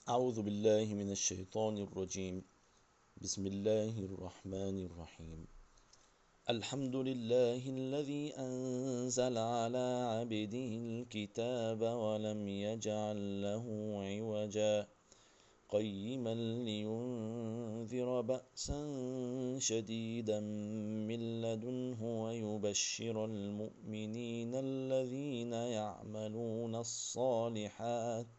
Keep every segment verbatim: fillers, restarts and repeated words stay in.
أعوذ بالله من الشيطان الرجيم. بسم الله الرحمن الرحيم. الحمد لله الذي أنزل على عبده الكتاب ولم يجعل له عوجا قيما لينذر بأسا شديدا من لدنه ويبشر المؤمنين الذين يعملون الصالحات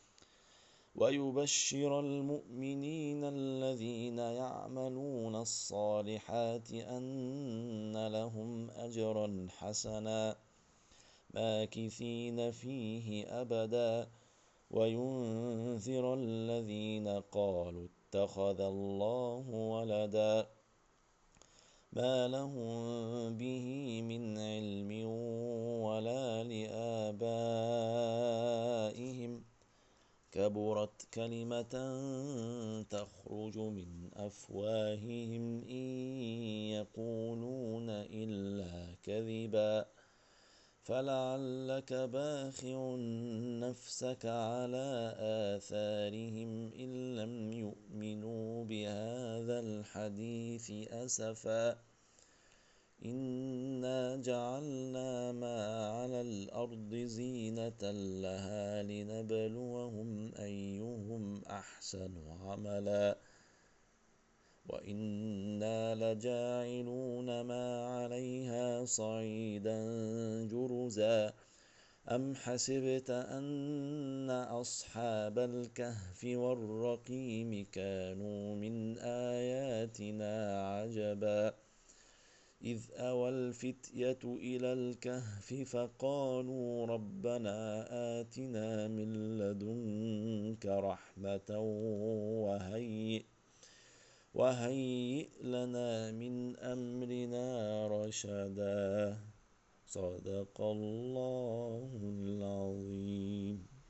ويبشر المؤمنين الذين يعملون الصالحات أن لهم أجرا حسنا ماكثين فيه أبدا وينذر الذين قالوا اتخذ الله ولدا ما لهم به من علم ولا لآبائهم كبرت كلمة تخرج من أفواههم إن يقولون إلا كذبا فلعلك باخع نفسك على آثارهم إن لم يؤمنوا بهذا الحديث أسفا إنا جعلنا ما على الأرض زينة لها لنبلوهم أيهم أحسن عملا وإنا لجاعلون ما عليها صعيدا جرزا أم حسبت أن أصحاب الكهف والرقيم كانوا من آياتنا عجبا إذ أوى الفتية إلى الكهف فقالوا ربنا آتنا من لدنك رحمة وهيئ, وهيئ لنا من أمرنا رشدا. صدق الله العظيم.